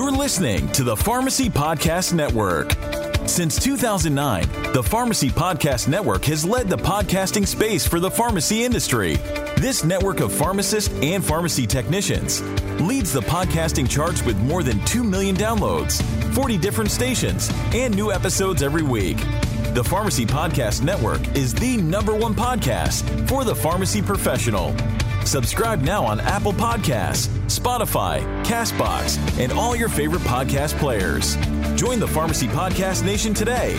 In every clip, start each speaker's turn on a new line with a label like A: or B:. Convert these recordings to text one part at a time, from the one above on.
A: You're listening to the Pharmacy Podcast Network. Since 2009, the Pharmacy Podcast Network has led the podcasting space for the pharmacy industry. This network of pharmacists and pharmacy technicians leads the podcasting charts with more than 2 million downloads, 40 different stations, and new episodes every week. The Pharmacy Podcast Network is the #1 podcast for the pharmacy professional. Subscribe now on Apple Podcasts, Spotify, CastBox, and all your favorite podcast players. Join the Pharmacy Podcast Nation today.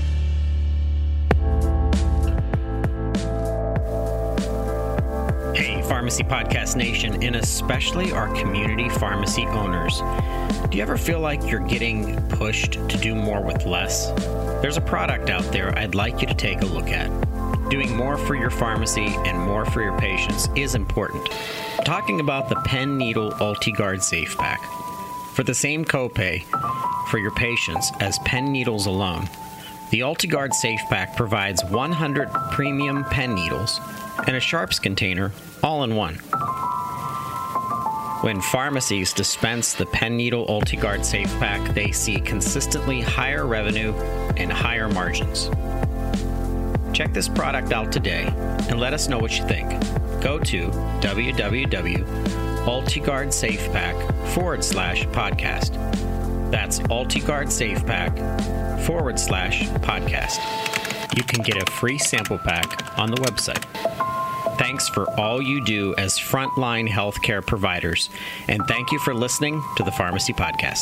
B: Hey, Pharmacy Podcast Nation, and especially our community pharmacy owners. Do you ever feel like you're getting pushed to do more with less? There's a product out there I'd like you to take a look at. Doing more for your pharmacy and more for your patients is important. I'm talking about the Pen Needle UltiGuard Safe Pack. For the same copay for your patients as pen needles alone, the UltiGuard Safe Pack provides 100 premium pen needles and a sharps container all in one. When pharmacies dispense the Pen Needle UltiGuard Safe Pack, they see consistently higher revenue and higher margins. Check this product out today and let us know what you think. Go to www.ultiguardsafepack.com/podcast. That's ultiguardsafepack.com/podcast. You can get a free sample pack on the website. Thanks for all you do as frontline healthcare providers, and thank you for listening to the Pharmacy Podcast.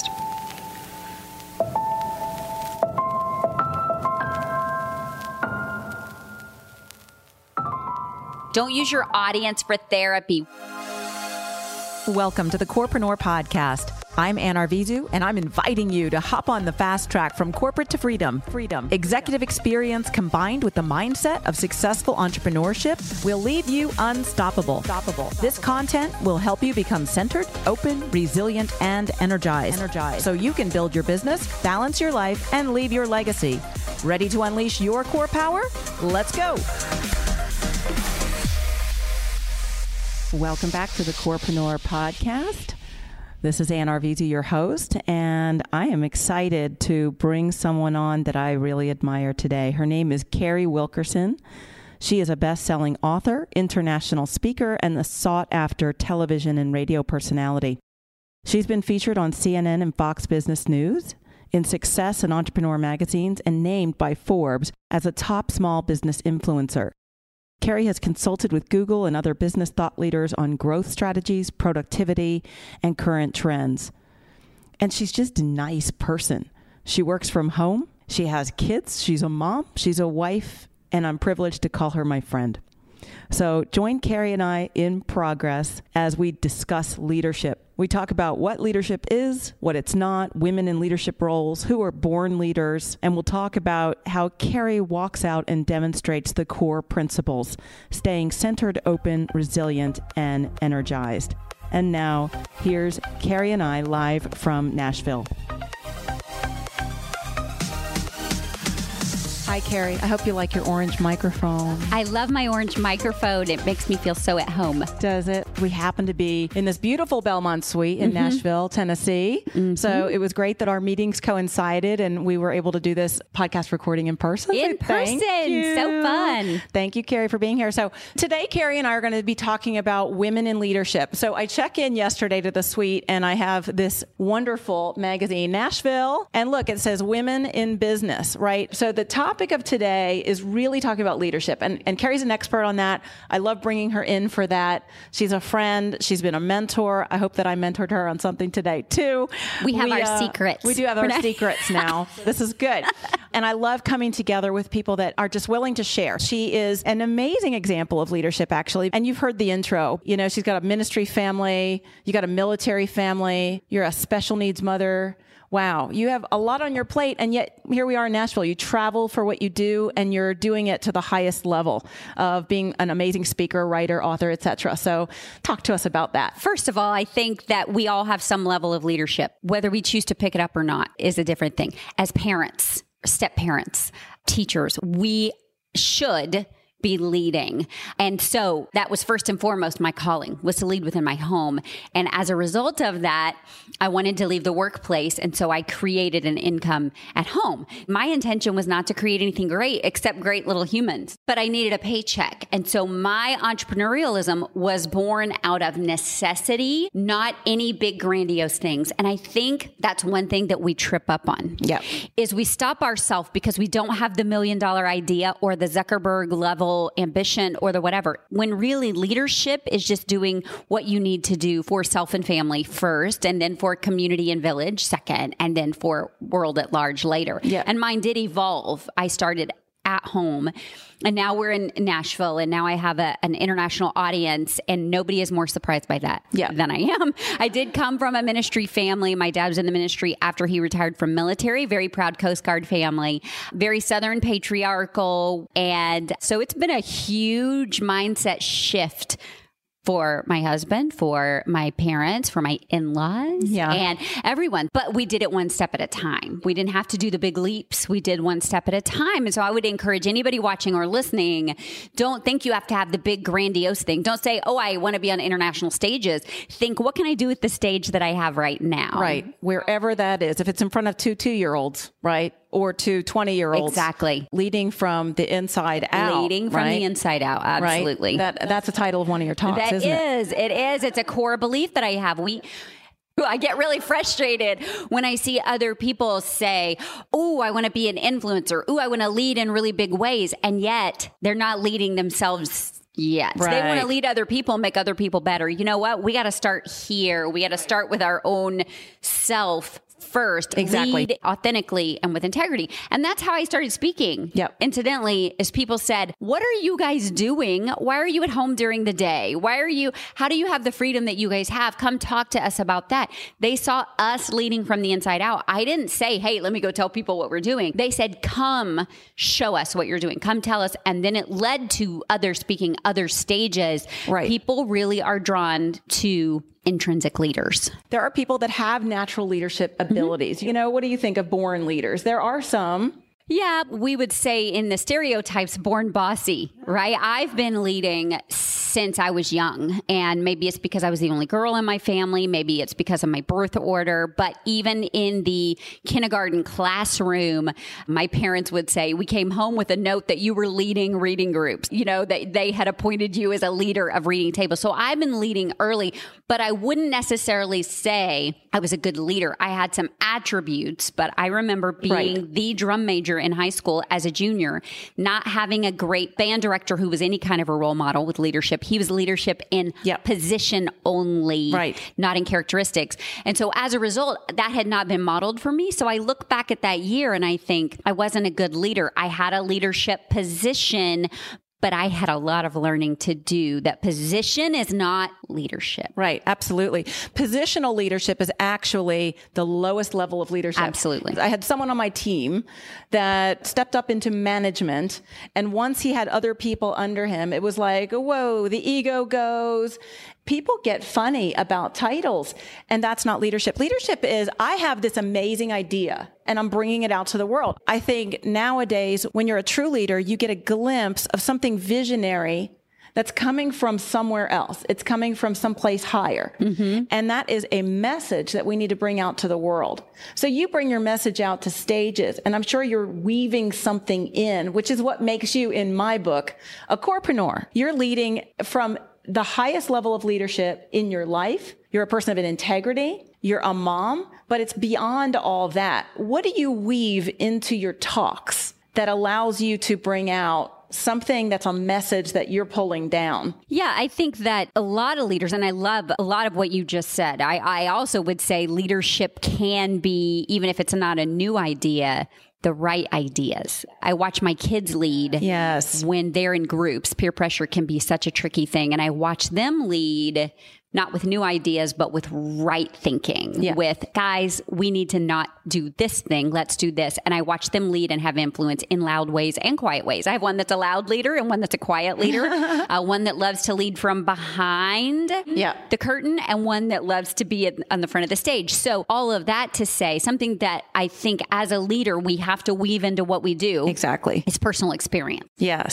C: Don't use your audience for therapy.
D: Welcome to the Corpreneur Podcast. I'm Ann Arvizu, and I'm inviting you to hop on the fast track from corporate to freedom. Executive experience combined with the mindset of successful entrepreneurship will leave you unstoppable. This content will help you become centered, open, resilient, and energized. So you can build your business, balance your life, and leave your legacy. Ready to unleash your core power? Let's go. Welcome back to the Corpreneur Podcast. This is Ann Arvizu, your host, and I am excited to bring someone on that I really admire today. Her name is Carrie Wilkerson. She is a best-selling author, international speaker, and a sought-after television and radio personality. She's been featured on CNN and Fox Business News, in Success and Entrepreneur magazines, and named by Forbes as a top small business influencer. Carrie has consulted with Google and other business thought leaders on growth strategies, productivity, and current trends. And she's just a nice person. She works from home. She has kids. She's a mom. She's a wife. And I'm privileged to call her my friend. So join Carrie and I in progress as we discuss leadership. We talk about what leadership is, what it's not, women in leadership roles, who are born leaders, and we'll talk about how Carrie walks out and demonstrates the core principles, staying centered, open, resilient, and energized. And now, here's Carrie and I live from Nashville. Hi, Carrie. I hope you like your orange microphone.
C: I love my orange microphone. It makes me feel so at home.
D: Does it? We happen to be in this beautiful Belmont Suite in Nashville, Tennessee. So it was great that our meetings coincided and we were able to do this podcast recording in person.
C: In person. So fun.
D: Thank you, Carrie, for being here. So today, Carrie and I are going to be talking about women in leadership. So I check in yesterday to the suite and I have this wonderful magazine, Nashville. And look, it says Women in Business, right? So the topic of today is really talking about leadership. And Carrie's an expert on that. I love bringing her in for that. She's a friend. She's been a mentor. I hope that I mentored her on something today, too.
C: We have our secrets.
D: We do have our secrets now. This is good. And I love coming together with people that are just willing to share. She is an amazing example of leadership, actually. And you've heard the intro. You know, she's got a ministry family. You got a military family. You're a special needs mother. Wow, you have a lot on your plate, and yet here we are in Nashville. You travel for what you do, and you're doing it to the highest level of being an amazing speaker, writer, author, etc. So talk to us about that.
C: First of all, I think that we all have some level of leadership. Whether we choose to pick it up or not is a different thing. As parents, step parents, teachers, we should be leading. And so that was first and foremost my calling, was to lead within my home. And as a result of that, I wanted to leave the workplace. And so I created an income at home. My intention was not to create anything great except great little humans, but I needed a paycheck. And so my entrepreneurialism was born out of necessity, not any big grandiose things. And I think that's one thing that we trip up on.
D: Yep.
C: Is we stop ourselves because we don't have the $1 million idea or the Zuckerberg level ambition or the whatever, when really leadership is just doing what you need to do for self and family first, and then for community and village second, and then for world at large later.
D: Yeah.
C: And mine did evolve. I started at home, and now we're in Nashville, and now I have an international audience, and nobody is more surprised by that than I am. I did come from a ministry family. My dad was in the ministry after he retired from military, very proud Coast Guard family, very Southern patriarchal. And so it's been a huge mindset shift for my husband, for my parents, for my in-laws, and everyone. But we did it one step at a time. We didn't have to do the big leaps. We did one step at a time. And so I would encourage anybody watching or listening, don't think you have to have the big grandiose thing. Don't say, oh, I want to be on international stages. Think, what can I do with the stage that I have right now?
D: Right. Wherever that is. If it's in front of two 2-year-olds, right? Or two 20-year-olds.
C: Exactly.
D: Leading from the inside out.
C: Leading from the inside out. Absolutely.
D: Right? That's the title of one of your talks, isn't it?
C: It is. It's a core belief that I have. I get really frustrated when I see other people say, oh, I want to be an influencer. Oh, I want to lead in really big ways. And yet they're not leading themselves yet. Right. They want to lead other people, make other people better. You know what? We got to start here. We got to start with our own self first.
D: Exactly.
C: Lead authentically and with integrity. And that's how I started speaking.
D: Yep.
C: Incidentally, as people said, what are you guys doing? Why are you at home during the day? How do you have the freedom that you guys have? Come talk to us about that. They saw us leading from the inside out. I didn't say, hey, let me go tell people what we're doing. They said, come show us what you're doing. Come tell us. And then it led to other speaking, other stages.
D: Right.
C: People really are drawn to intrinsic leaders.
D: There are people that have natural leadership abilities. You know, what do you think of born leaders? There are some.
C: Yeah, we would say in the stereotypes, born bossy, right? I've been leading since I was young, and maybe it's because I was the only girl in my family. Maybe it's because of my birth order. But even in the kindergarten classroom, my parents would say, we came home with a note that you were leading reading groups. You know, they had appointed you as a leader of reading tables. So I've been leading early, but I wouldn't necessarily say I was a good leader. I had some attributes, but I remember being the drum major in high school as a junior, not having a great band director who was any kind of a role model with leadership. He was leadership in position only, not in characteristics. And so as a result, that had not been modeled for me. So I look back at that year and I think I wasn't a good leader. I had a leadership position, but I had a lot of learning to do. That position is not leadership.
D: Right. Absolutely. Positional leadership is actually the lowest level of leadership.
C: Absolutely.
D: I had someone on my team that stepped up into management. And once he had other people under him, it was like, whoa, the ego goes. People get funny about titles, and that's not leadership. Leadership is, I have this amazing idea and I'm bringing it out to the world. I think nowadays, when you're a true leader, you get a glimpse of something visionary that's coming from somewhere else. It's coming from someplace higher. And that is a message that we need to bring out to the world. So you bring your message out to stages, and I'm sure you're weaving something in, which is what makes you, in my book, a corepreneur. You're leading from the highest level of leadership in your life. You're a person of an integrity. You're a mom, but it's beyond all that. What do you weave into your talks that allows you to bring out something that's a message that you're pulling down?
C: Yeah, I think that a lot of leaders, and I love a lot of what you just said. I also would say leadership can be, even if it's not a new idea, the right ideas. I watch my kids lead.
D: Yes.
C: When they're in groups. Peer pressure can be such a tricky thing. And I watch them lead, not with new ideas, but with right thinking.
D: Yeah.
C: With, guys, we need to not do this thing. Let's do this. And I watch them lead and have influence in loud ways and quiet ways. I have one that's a loud leader and one that's a quiet leader. One that loves to lead from behind the curtain, and one that loves to be on the front of the stage. So all of that to say, something that I think as a leader, we have to weave into what we do.
D: Exactly.
C: It's personal experience.
D: Yes.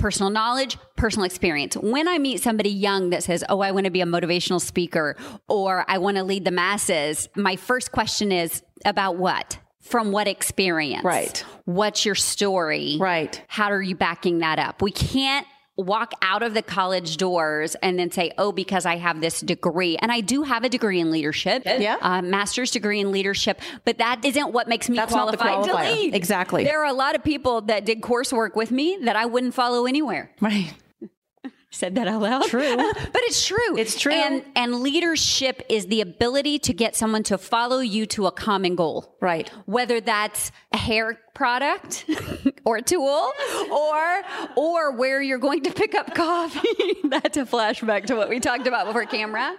C: personal knowledge, personal experience. When I meet somebody young that says, oh, I want to be a motivational speaker or I want to lead the masses, my first question is about what? From what experience?
D: Right.
C: What's your story?
D: Right.
C: How are you backing that up? We can't walk out of the college doors and then say, oh, because I have this degree. And I do have a degree in leadership, master's degree in leadership, but that isn't what makes me qualified to lead.
D: Exactly.
C: There are a lot of people that did coursework with me that I wouldn't follow anywhere.
D: Right.
C: Said that out loud.
D: True.
C: But it's true.
D: It's true.
C: And leadership is the ability to get someone to follow you to a common goal.
D: Right.
C: Whether that's a hair product or a tool or where you're going to pick up coffee. That's a flashback to what we talked about before camera.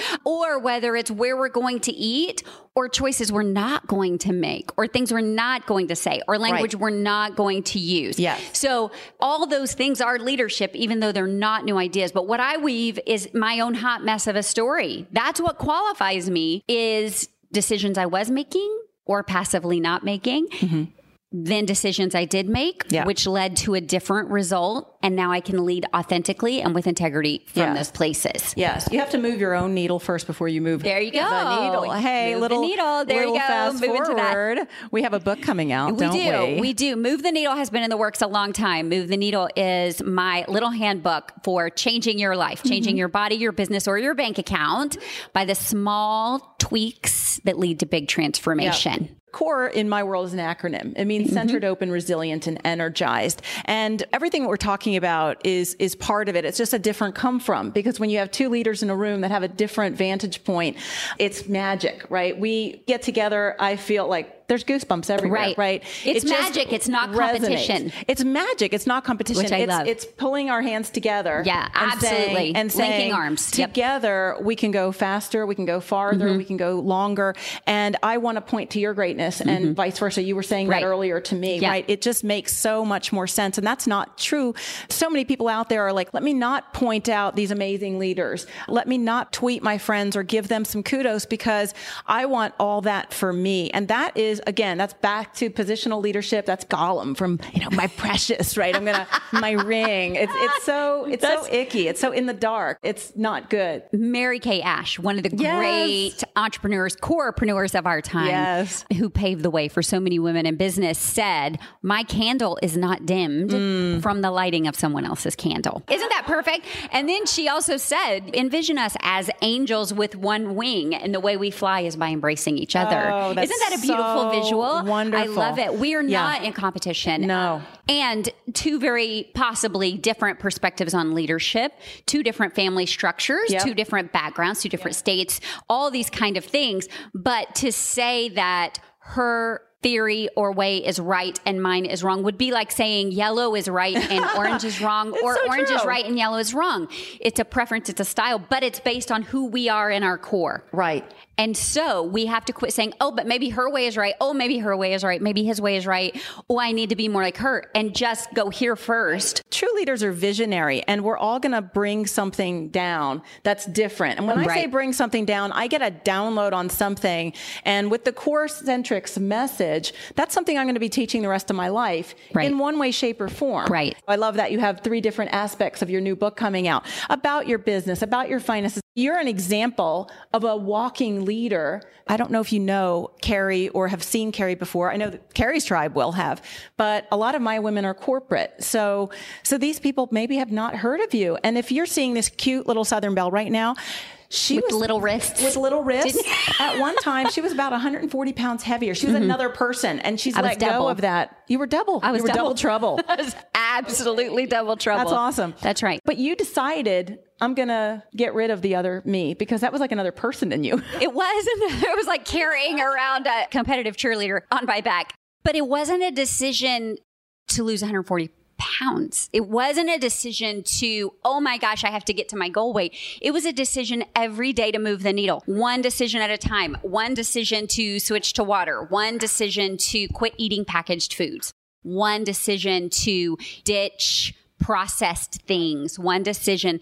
C: Or whether it's where we're going to eat or choices we're not going to make or things we're not going to say or language we're not going to use.
D: Yes.
C: So all those things are leadership, even though they're not new ideas. But what I weave is my own hot mess of a story. That's what qualifies me is decisions I was making or passively not making. Mm-hmm. Then decisions I did make, which led to a different result. And now I can lead authentically and with integrity from those places.
D: Yes. You have to move your own needle first before you move
C: there you go.
D: the needle. Hey,
C: move the needle. There you go.
D: Fast
C: move
D: forward.
C: Into that.
D: We have a book coming out, don't we?
C: We do. Move the Needle has been in the works a long time. Move the Needle is my little handbook for changing your life, changing your body, your business, or your bank account by the small tweaks that lead to big transformation.
D: Yep. CORE in my world is an acronym. It means centered, open, resilient, and energized. And everything that we're talking about is part of it. It's just a different come from, because when you have two leaders in a room that have a different vantage point, it's magic, right? We get together. I feel like there's goosebumps everywhere, right?
C: It's magic. It's not competition.
D: It's magic. It's not competition.
C: Which I love.
D: It's pulling our hands together.
C: Yeah, absolutely.
D: And saying,
C: linking arms.
D: Together, we can go faster. We can go farther. We can go longer. And I want to point to your greatness and vice versa. You were saying that earlier to me, right? It just makes so much more sense. And that's not true. So many people out there are like, let me not point out these amazing leaders. Let me not tweet my friends or give them some kudos because I want all that for me. And that is, again, that's back to positional leadership. That's Gollum from, My Precious, right? My ring. It's so icky. It's so in the dark. It's not good.
C: Mary Kay Ash, one of the great entrepreneurs, corepreneurs of our time, who paved the way for so many women in business, said, my candle is not dimmed from the lighting of someone else's candle. Isn't that perfect? And then she also said, envision us as angels with one wing, and the way we fly is by embracing each other. Isn't that a beautiful visual?
D: Wonderful.
C: I love it. We are not in competition.
D: No.
C: And two very possibly different perspectives on leadership, two different family structures, two different backgrounds, two different states, all these kind of things. But to say that her theory or way is right and mine is wrong would be like saying yellow is right and orange is wrong, or
D: so
C: orange
D: true.
C: is right and yellow is wrong. It's a preference, it's a style, but it's based on who we are in our core.
D: Right.
C: And so we have to quit saying, oh, but maybe her way is right. Oh, maybe her way is right. Maybe his way is right. Oh, I need to be more like her, and just go here first.
D: True leaders are visionary, and we're all going to bring something down that's different. And when I say bring something down, I get a download on something. And with the Core Centrics message, that's something I'm going to be teaching the rest of my life in one way, shape, or form.
C: Right.
D: I love that you have 3 different aspects of your new book coming out about your business, about your finances. You're an example of a walking leader. I don't know if you know Carrie or have seen Carrie before. I know that Carrie's tribe will have, but a lot of my women are corporate. So these people maybe have not heard of you. And if you're seeing this cute little Southern Belle right now,
C: with little wrists.
D: With little wrists. At one time, she was about 140 pounds heavier. She was another person, and she's let go of that. You were double.
C: I was
D: you were double trouble.
C: I was absolutely double trouble.
D: That's awesome.
C: That's right.
D: But you decided, I'm going to get rid of the other me, because that was like another person in you.
C: It was. It was like carrying around a competitive cheerleader on my back. But it wasn't a decision to lose 140 pounds. It wasn't a decision to, oh my gosh, I have to get to my goal weight. It was a decision every day to move the needle. One decision at a time. One decision to switch to water. One decision to quit eating packaged foods. One decision to ditch processed things. One decision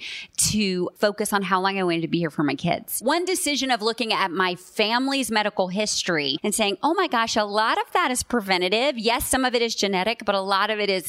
C: to focus on how long I wanted to be here for my kids. One decision of looking at my family's medical history and saying, oh my gosh, a lot of that is preventative. Yes, some of it is genetic, but a lot of it is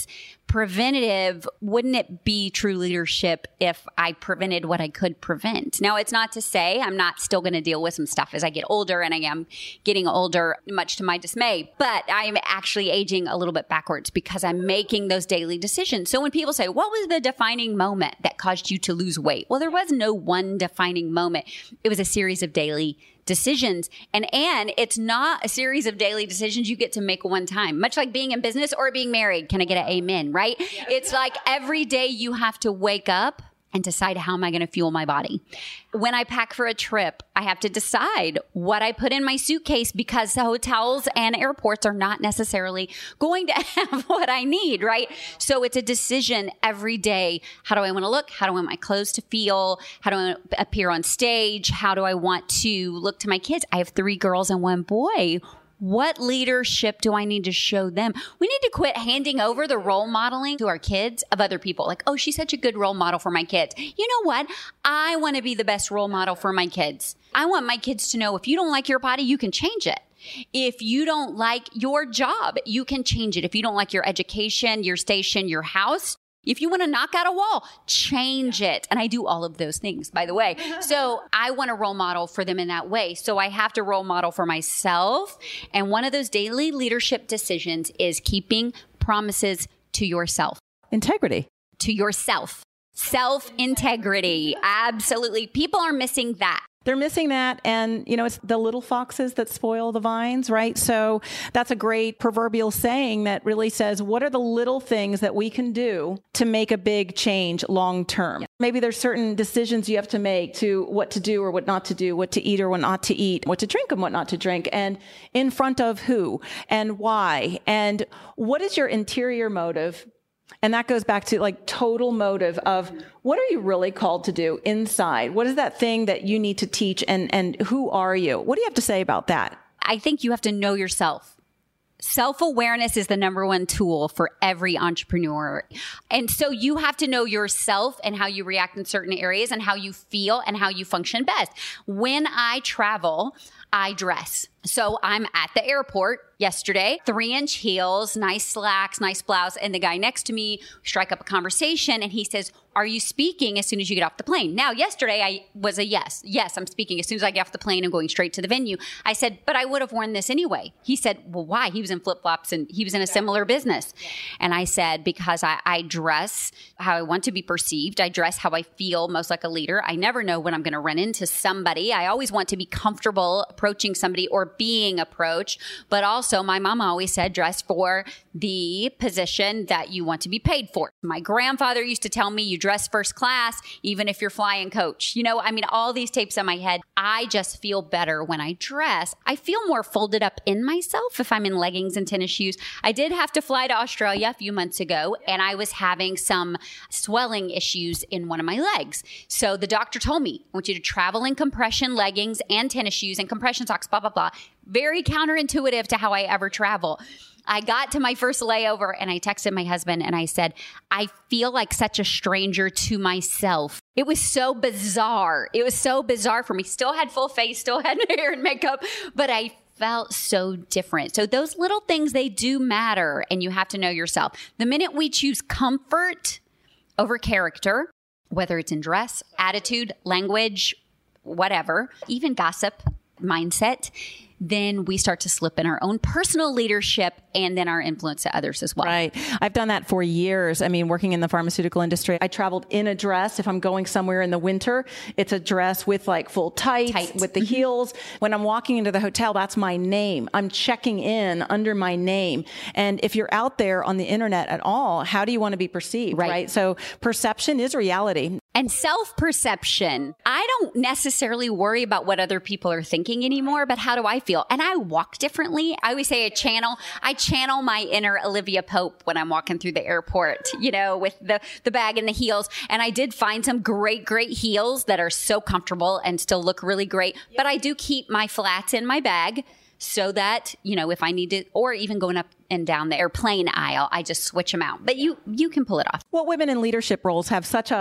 C: preventative, wouldn't it be true leadership if I prevented what I could prevent? Now, it's not to say I'm not still going to deal with some stuff as I get older, and I am getting older, much to my dismay, but I'm actually aging a little bit backwards because I'm making those daily decisions. So when people say, what was the defining moment that caused you to lose weight? Well, there was no one defining moment. It was a series of daily decisions. And it's not a series of daily decisions you get to make one time, much like being in business or being married. Can I get an amen, right? Yeah. It's like every day you have to wake up and decide, how am I going to fuel my body? When I pack for a trip, I have to decide what I put in my suitcase, because the hotels and airports are not necessarily going to have what I need, right? So it's a decision every day. How do I want to look? How do I want my clothes to feel? How do I want to appear on stage? How do I want to look to my kids? I have 3 girls and 1 boy. What leadership do I need to show them? We need to quit handing over the role modeling to our kids of other people. Like, oh, she's such a good role model for my kids. You know what? I want to be the best role model for my kids. I want my kids to know, if you don't like your body, you can change it. If you don't like your job, you can change it. If you don't like your education, your station, your house, if you want to knock out a wall, change it. And I do all of those things, by the way. So I want to role model for them in that way. So I have to role model for myself. And one of those daily leadership decisions is keeping promises to yourself.
D: Integrity.
C: To yourself. Self-integrity. Absolutely. People are missing that.
D: They're missing that. And, it's the little foxes that spoil the vines, right? So that's a great proverbial saying that really says, what are the little things that we can do to make a big change long term? Yeah. Maybe there's certain decisions you have to make to what to do or what not to do, what to eat or what not to eat, what to drink and what not to drink, and in front of who and why, and what is your interior motive? And that goes back to like total motive of what are you really called to do inside? What is that thing that you need to teach, and who are you? What do you have to say about that?
C: I think you have to know yourself. Self-awareness is the number one tool for every entrepreneur. And so you have to know yourself and how you react in certain areas and how you feel and how you function best. When I travel, I dress. So I'm at the airport yesterday, 3-inch heels, nice slacks, nice blouse. And the guy next to me strike up a conversation and he says, are you speaking as soon as you get off the plane? Now, yesterday I was a yes. Yes, I'm speaking. As soon as I get off the plane, I'm going straight to the venue. I said, but I would have worn this anyway. He said, well, why? He was in flip-flops and he was in a similar business. Yeah. And I said, because I dress how I want to be perceived. I dress how I feel most like a leader. I never know when I'm going to run into somebody. I always want to be comfortable approaching somebody or being approached. But also my mama always said, dress for the position that you want to be paid for. My grandfather used to tell me, you dress first class, even if you're flying coach. All these tapes in my head. I just feel better when I dress. I feel more folded up in myself if I'm in leggings and tennis shoes. I did have to fly to Australia a few months ago, and I was having some swelling issues in one of my legs. So the doctor told me, I want you to travel in compression leggings and tennis shoes and compression socks, blah, blah, blah. Very counterintuitive to how I ever travel. I got to my first layover and I texted my husband and I said, I feel like such a stranger to myself. It was so bizarre. It was so bizarre for me. Still had full face, still had hair and makeup, but I felt so different. So those little things, they do matter, and you have to know yourself. The minute we choose comfort over character, whether it's in dress, attitude, language, whatever, even gossip, mindset, then we start to slip in our own personal leadership and then our influence to others as well.
D: Right. I've done that for years. Working in the pharmaceutical industry, I traveled in a dress. If I'm going somewhere in the winter, it's a dress with like full tights with the heels. When I'm walking into the hotel, that's my name. I'm checking in under my name. And if you're out there on the internet at all, how do you want to be perceived? Right? So perception is reality.
C: And self-perception. I don't necessarily worry about what other people are thinking anymore, but how do I feel? And I walk differently. I always say I channel my inner Olivia Pope when I'm walking through the airport, with the bag and the heels. And I did find some great heels that are so comfortable and still look really great. But I do keep my flats in my bag so that, if I need to, or even going up and down the airplane aisle, I just switch them out. But you can pull it off.
D: Well, women in leadership roles have such a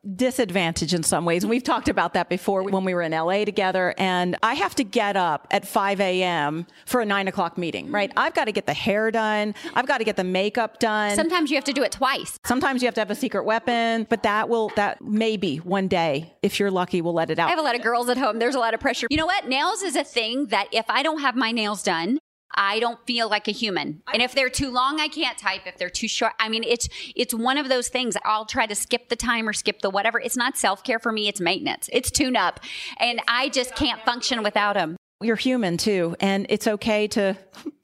D: disadvantage in some ways. And we've talked about that before when we were in LA together. And I have to get up at 5 a.m. for a 9 o'clock meeting, right? I've got to get the hair done. I've got to get the makeup done.
C: Sometimes you have to do it twice.
D: Sometimes you have to have a secret weapon, but that maybe one day, if you're lucky, we'll let it out.
C: I have a lot of girls at home. There's a lot of pressure. You know what? Nails is a thing that if I don't have my nails done, I don't feel like a human. And if they're too long, I can't type. If they're too short, I mean, it's one of those things. I'll try to skip the time or skip the whatever. It's not self-care for me. It's maintenance. It's tune-up. And I just can't function without them.
D: You're human too. And it's okay to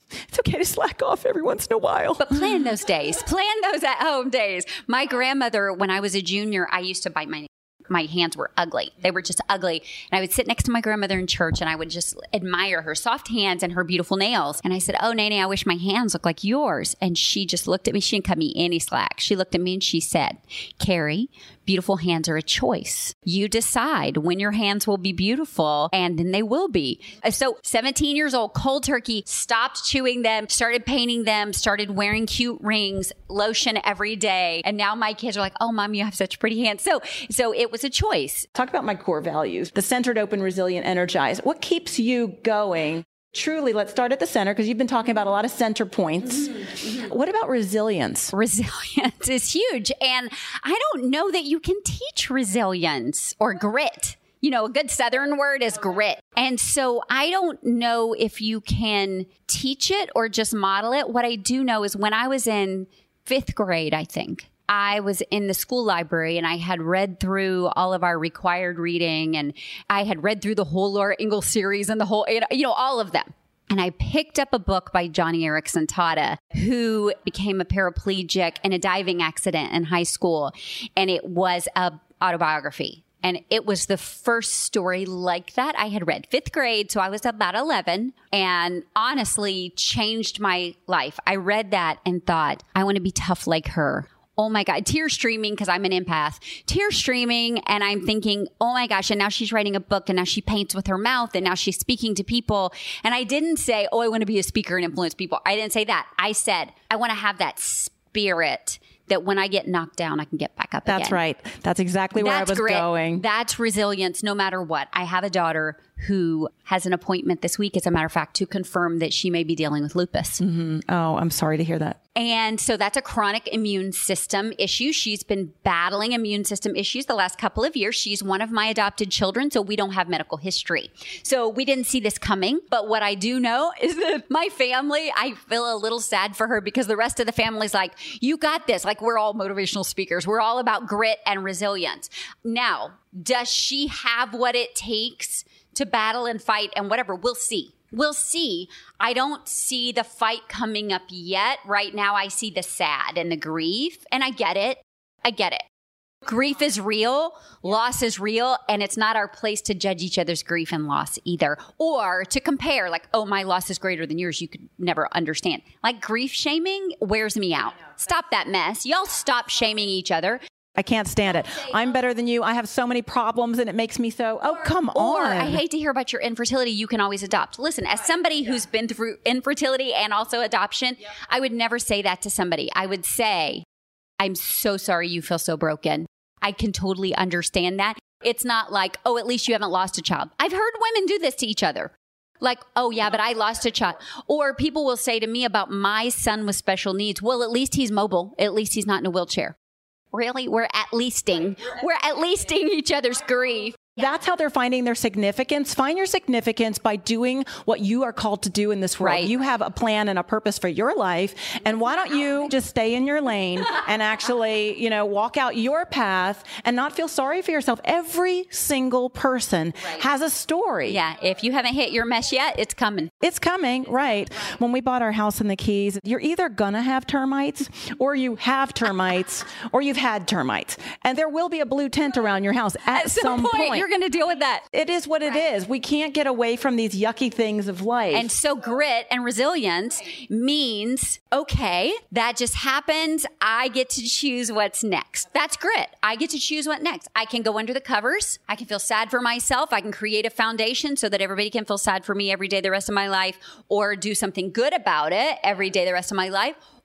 D: slack off every once in a while.
C: But plan those days. Plan those at-home days. My grandmother, when I was a junior, I used to bite my hands were ugly. They were just ugly. And I would sit next to my grandmother in church and I would just admire her soft hands and her beautiful nails. And I said, "Oh, Nene, I wish my hands looked like yours." And she just looked at me. She didn't cut me any slack. She looked at me and she said, "Carrie, beautiful hands are a choice. You decide when your hands will be beautiful, and then they will be." So 17 years old, cold turkey, stopped chewing them, started painting them, started wearing cute rings, lotion every day. And now my kids are like, "Oh, Mom, you have such pretty hands." So it was a choice.
D: Talk about my core values: the centered, open, resilient, energized. What keeps you going? Truly, let's start at the center, because you've been talking about a lot of center points. What about resilience?
C: Resilience is huge. And I don't know that you can teach resilience or grit. You know, a good Southern word is grit. And so I don't know if you can teach it or just model it. What I do know is when I was in 5th grade, I think, I was in the school library and I had read through all of our required reading, and I had read through the whole Laura Ingalls series and the whole, all of them. And I picked up a book by Johnny Erickson Tada, who became a paraplegic in a diving accident in high school. And it was a autobiography. And it was the first story like that I had read. 5th grade, so I was about 11, and honestly changed my life. I read that and thought, I want to be tough like her. Oh my God, tears streaming, because I'm an empath, tears streaming. And I'm thinking, oh my gosh. And now she's writing a book, and now she paints with her mouth, and now she's speaking to people. And I didn't say, oh, I want to be a speaker and influence people. I didn't say that. I said, I want to have that spirit that when I get knocked down, I can get back up again.
D: That's right. That's exactly where I was going.
C: That's resilience, no matter what. I have a daughter who has an appointment this week, as a matter of fact, to confirm that she may be dealing with lupus.
D: Mm-hmm. Oh, I'm sorry to hear that.
C: And so that's a chronic immune system issue. She's been battling immune system issues the last couple of years. She's one of my adopted children, so we don't have medical history. So we didn't see this coming. But what I do know is that my family, I feel a little sad for her, because the rest of the family's like, you got this. Like, we're all motivational speakers. We're all about grit and resilience. Now, does she have what it takes to battle and fight and whatever? We'll see. We'll see. I don't see the fight coming up yet. Right now, I see the sad and the grief, and I get it. Grief is real. Loss is real. And it's not our place to judge each other's grief and loss either, or to compare, like, oh, my loss is greater than yours. You could never understand. Like, grief shaming wears me out. Stop that mess. Y'all stop shaming each other.
D: I can't stand it. I'm better than you. I have so many problems, and it makes me so, come on.
C: Or I hate to hear about your infertility. You can always adopt. Listen, as somebody who's been through infertility and also adoption, I would never say that to somebody. I would say, I'm so sorry you feel so broken. I can totally understand that. It's not like, oh, at least you haven't lost a child. I've heard women do this to each other. Like, oh yeah, but I lost a child. Or people will say to me about my son with special needs, well, at least he's mobile. At least he's not in a wheelchair. Really? We're at leasting each other's grief.
D: That's how they're finding their significance. Find your significance by doing what you are called to do in this world.
C: Right.
D: You have a plan and a purpose for your life. And why don't you just stay in your lane and actually, walk out your path and not feel sorry for yourself? Every single person has a story.
C: Yeah. If you haven't hit your mesh yet, it's coming.
D: It's coming, right? When we bought our house in the Keys, you're either going to have termites, or you have termites, or you've had termites. And there will be a blue tent around your house at some point.
C: You're going to deal with that.
D: It is what it is. We can't get away from these yucky things of life.
C: And so grit and resilience means, okay, that just happened. I get to choose what's next. That's grit. I get to choose what next. I can go under the covers. I can feel sad for myself. I can create a foundation so that everybody can feel sad for me every day the rest of my life, or do something good about it every day the rest of my life.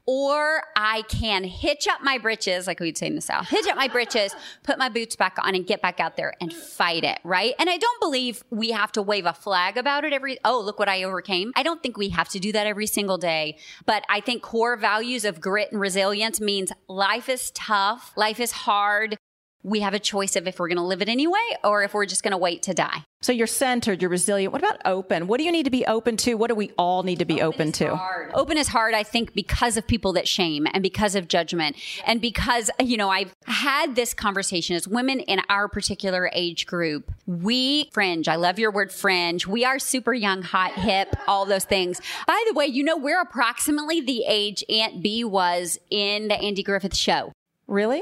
C: or I can hitch up my britches, like we'd say in the South, hitch up my britches, put my boots back on and get back out there and fight it, right? And I don't believe we have to wave a flag about it look what I overcame. I don't think we have to do that every single day. But I think core values of grit and resilience means life is tough, life is hard. We have a choice of if we're going to live it anyway or if we're just going to wait to die.
D: So you're centered, you're resilient. What about open? What do you need to be open to? What do we all need to be open to?
C: Open is hard, I think, because of people that shame and because of judgment and because, I've had this conversation as women in our particular age group. We fringe. I love your word fringe. We are super young, hot, hip, all those things. By the way, we're approximately the age Aunt B was in the Andy Griffith Show.
D: Really?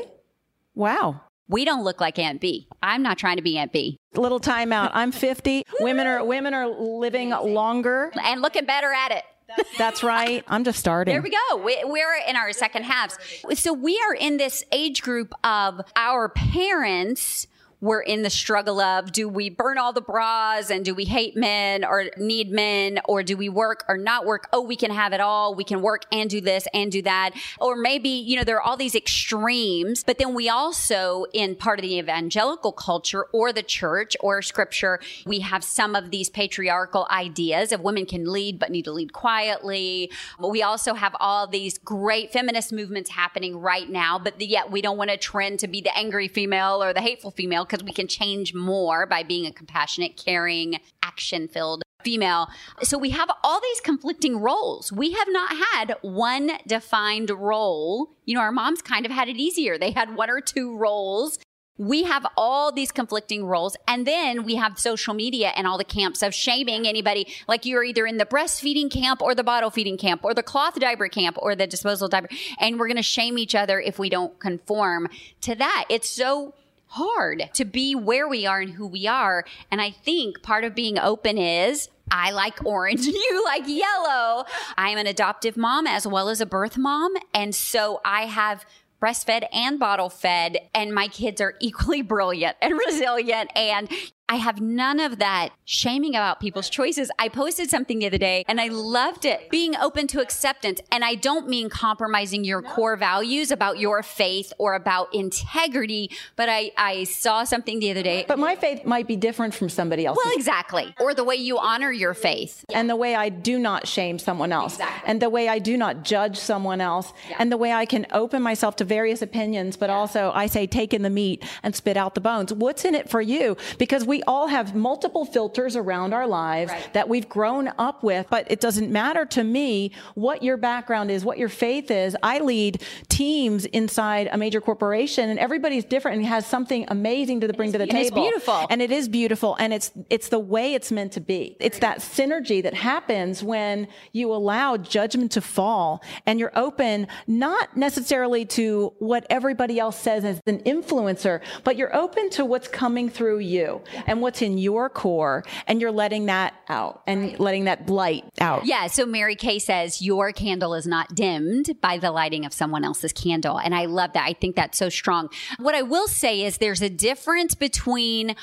D: Wow.
C: We don't look like Aunt B. I'm not trying to be Aunt B.
D: Little timeout. I'm 50. Women are living longer
C: and looking better at it.
D: That's right. I'm just starting.
C: There we go. We're in our second halves. So we are in this age group of our parents. We're in the struggle of, do we burn all the bras and do we hate men or need men, or do we work or not work? Oh, we can have it all. We can work and do this and do that. Or maybe, there are all these extremes, but then we also, in part of the evangelical culture or the church or scripture, we have some of these patriarchal ideas of women can lead, but need to lead quietly. But we also have all these great feminist movements happening right now, but yet we don't want to trend to be the angry female or the hateful female, because we can change more by being a compassionate, caring, action-filled female. So we have all these conflicting roles. We have not had one defined role. Our moms kind of had it easier. They had one or two roles. We have all these conflicting roles. And then we have social media and all the camps of shaming anybody. Like you're either in the breastfeeding camp or the bottle feeding camp or the cloth diaper camp or the disposable diaper. And we're going to shame each other if we don't conform to that. It's so hard to be where we are and who we are. And I think part of being open is I like orange, you like yellow. I'm an adoptive mom as well as a birth mom. And so I have breastfed and bottle fed, and my kids are equally brilliant and resilient. And I have none of that shaming about people's choices. I posted something the other day and I loved it. Being open to acceptance. And I don't mean compromising your core values about your faith or about integrity, but I saw something the other day.
D: But my faith might be different from somebody else's.
C: Well, exactly. Or the way you honor your faith.
D: And the way I do not shame someone else.
C: Exactly.
D: And the way I do not judge someone else. Yeah. And the way I can open myself to various opinions, but also I say take in the meat and spit out the bones. What's in it for you? Because we all have multiple filters around our lives that we've grown up with, but it doesn't matter to me what your background is, what your faith is. I lead teams inside a major corporation, and everybody's different and has something amazing to bring to the table.
C: It's beautiful.
D: And it is beautiful, and it's the way it's meant to be. It's that synergy that happens when you allow judgment to fall and you're open, not necessarily to what everybody else says as an influencer, but you're open to what's coming through you and what's in your core, and you're letting that out and letting that light out.
C: Yeah. So Mary Kay says your candle is not dimmed by the lighting of someone else's candle. And I love that. I think that's so strong. What I will say is there's a difference between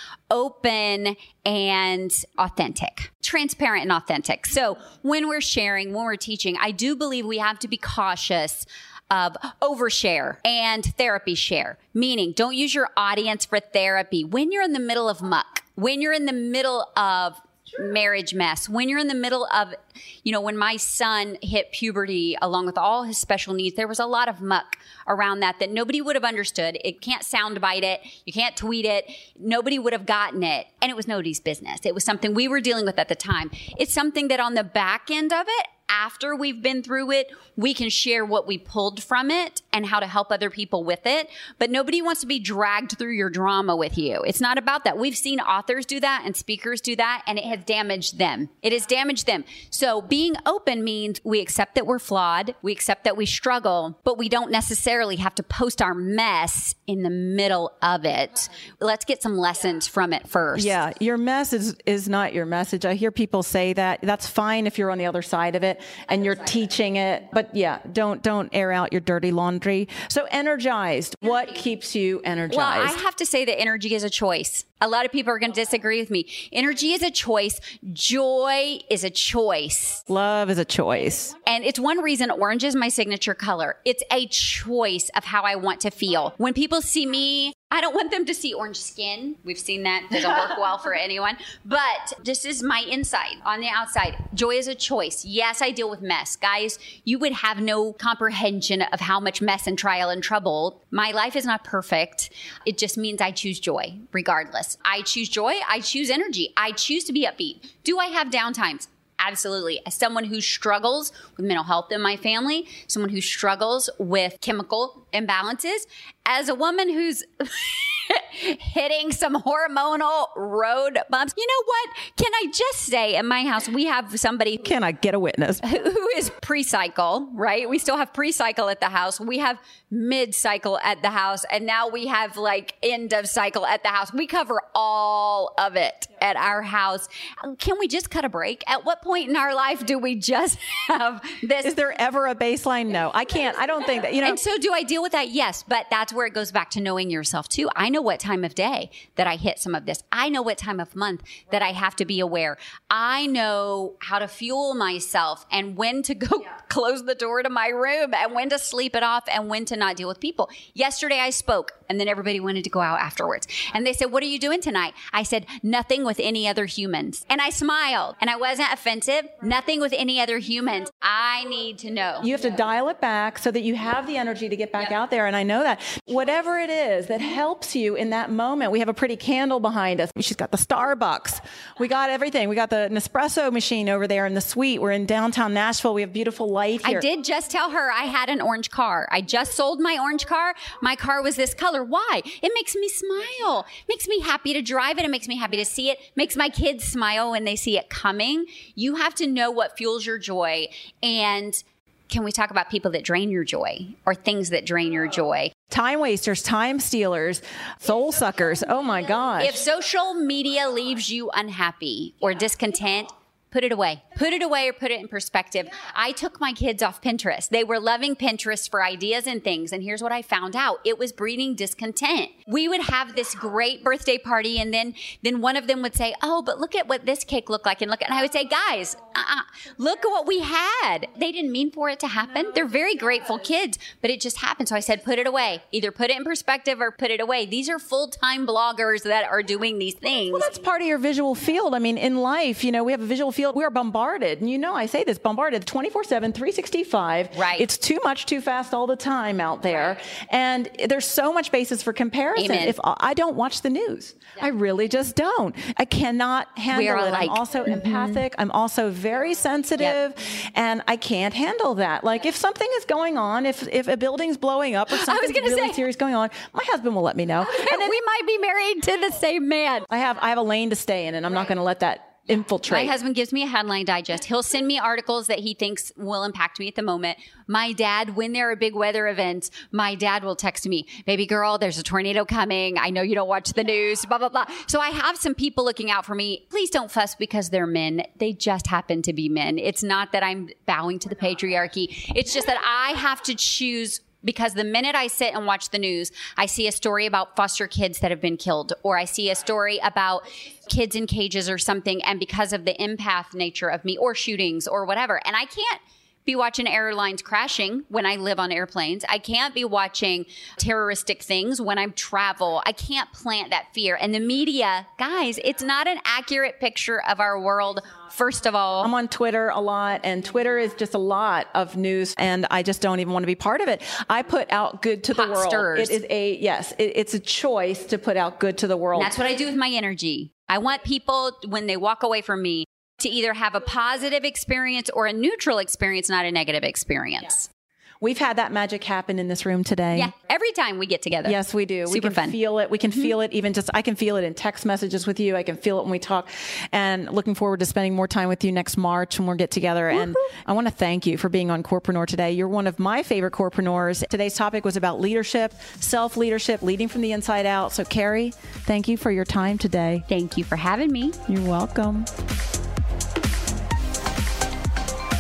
C: open and authentic, transparent and authentic. So when we're sharing, when we're teaching, I do believe we have to be cautious of overshare and therapy share, meaning don't use your audience for therapy. When you're in the middle of muck, when you're in the middle of marriage mess, when you're in the middle of, when my son hit puberty along with all his special needs, there was a lot of muck around that nobody would have understood. It can't soundbite it. You can't tweet it. Nobody would have gotten it. And it was nobody's business. It was something we were dealing with at the time. It's something that on the back end of it, after we've been through it, we can share what we pulled from it and how to help other people with it. But nobody wants to be dragged through your drama with you. It's not about that. We've seen authors do that and speakers do that, and it has damaged them. It has damaged them. So being open means we accept that we're flawed. We accept that we struggle, but we don't necessarily have to post our mess in the middle of it. Let's get some lessons from it first.
D: Yeah, your mess is not your message. I hear people say that. That's fine if you're on the other side of it. and you're teaching it. But yeah, don't air out your dirty laundry. So energized. What keeps you energized?
C: Well, I have to say that energy is a choice. A lot of people are going to disagree with me. Energy is a choice. Joy is a choice.
D: Love is a choice.
C: And it's one reason orange is my signature color. It's a choice of how I want to feel. When people see me, I don't want them to see orange skin. We've seen that. Doesn't work well for anyone. But this is my inside. On the outside, joy is a choice. Yes, I deal with mess. Guys, you would have no comprehension of how much mess and trial and trouble. My life is not perfect. It just means I choose joy regardless. I choose joy. I choose energy. I choose to be upbeat. Do I have downtimes? Absolutely. As someone who struggles with mental health in my family, someone who struggles with chemical imbalances, as a woman who's hitting some hormonal road bumps. You know what? Can I just say, in my house, we have somebody.
D: Can I get a witness?
C: Who is pre-cycle, right? We still have pre-cycle at the house. We have mid-cycle at the house. And now we have like end of cycle at the house. We cover all of it at our house. Can we just cut a break? At what point in our life do we just have this?
D: Is there ever a baseline? No, I can't. I don't think that,
C: And so do I deal with that? Yes. But that's where it goes back to knowing yourself too. I know what time of day that I hit some of this. I know what time of month that I have to be aware. I know how to fuel myself and when to go close the door to my room and when to sleep it off and when to not deal with people. Yesterday I spoke and then everybody wanted to go out afterwards. And they said, "What are you doing tonight?" I said, "Nothing with any other humans." And I smiled and I wasn't offensive. Nothing with any other humans. I need to know.
D: You have to dial it back so that you have the energy to get back out there. And I know that whatever it is that helps you in that moment, we have a pretty candle behind us. She's got the Starbucks. We got everything. We got the Nespresso machine over there in the suite. We're in downtown Nashville. We have beautiful light here.
C: I did just tell her I had an orange car. I just sold my orange car. My car was this color. Why? It makes me smile. It makes me happy to drive it. It makes me happy to see it. It makes my kids smile when they see it coming. You have to know what fuels your joy. And can we talk about people that drain your joy or things that drain your joy?
D: Time wasters, time stealers, soul suckers. Oh my gosh.
C: If social media leaves you unhappy or discontent, put it away. Put it away or put it in perspective. I took my kids off Pinterest. They were loving Pinterest for ideas and things. And here's what I found out. It was breeding discontent. We would have this great birthday party and then one of them would say, "Oh, but look at what this cake looked like." And I would say, "Guys, look at what we had." They didn't mean for it to happen. They're very grateful kids, but it just happened. So I said, put it away. Either put it in perspective or put it away. These are full-time bloggers that are doing these things.
D: Well, that's part of your visual field. I mean, in life, we have a visual field. We are bombarded. And I say this, bombarded 24/7, 365.
C: Right.
D: It's too much, too fast all the time out there. Right. And there's so much basis for comparison.
C: Amen.
D: If I don't watch the news, I really just don't. I cannot handle it. I'm also empathic. I'm also very sensitive, and I can't handle that. Like if something is going on, if a building's blowing up or something really serious going on, my husband will let me know.
C: And then we might be married to the same man.
D: I have a lane to stay in, and I'm not going to let that infiltrate.
C: My husband gives me a headline digest. He'll send me articles that he thinks will impact me at the moment. My dad, when there are big weather events, my dad will text me, "Baby girl, there's a tornado coming. I know you don't watch the news, blah, blah, blah." So I have some people looking out for me. Please don't fuss because they're men. They just happen to be men. It's not that I'm bowing to the patriarchy. It's just that I have to choose. Because the minute I sit and watch the news, I see a story about foster kids that have been killed, or I see a story about kids in cages or something, and because of the empath nature of me, or shootings or whatever, and I can't be watching airlines crashing when I live on airplanes. I can't be watching terroristic things when I travel. I can't plant that fear. And the media, guys, it's not an accurate picture of our world. First of all,
D: I'm on Twitter a lot, and Twitter is just a lot of news, and I just don't even want to be part of it. I put out good to the world.
C: Stirs.
D: It is it's a choice to put out good to the world.
C: And that's what I do with my energy. I want people, when they walk away from me, to either have a positive experience or a neutral experience, not a negative experience.
D: Yeah. We've had that magic happen in this room today.
C: Yeah, every time we get together.
D: Yes, we do.
C: Super fun.
D: Feel it. We can feel it even I can feel it in text messages with you. I can feel it when we talk. And looking forward to spending more time with you next March when we'll get together. Woo-hoo. And I want to thank you for being on Corpreneur today. You're one of my favorite Corpreneurs. Today's topic was about leadership, self-leadership, leading from the inside out. So, Carrie, thank you for your time today.
C: Thank you for having me.
D: You're welcome. Thank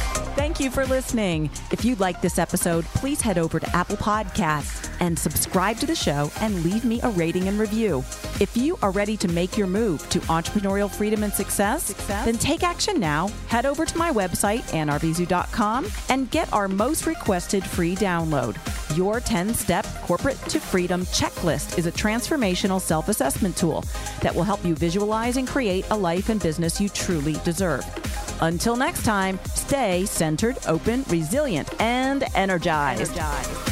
D: Thank you for listening. If you like this episode, please head over to Apple Podcasts and subscribe to the show and leave me a rating and review. If you are ready to make your move to entrepreneurial freedom and success, then take action now. Head over to my website, AnnArvizu.com, and get our most requested free download. Your 10-step Corporate to Freedom Checklist is a transformational self-assessment tool that will help you visualize and create a life and business you truly deserve. Until next time, stay centered, open, resilient, and energized.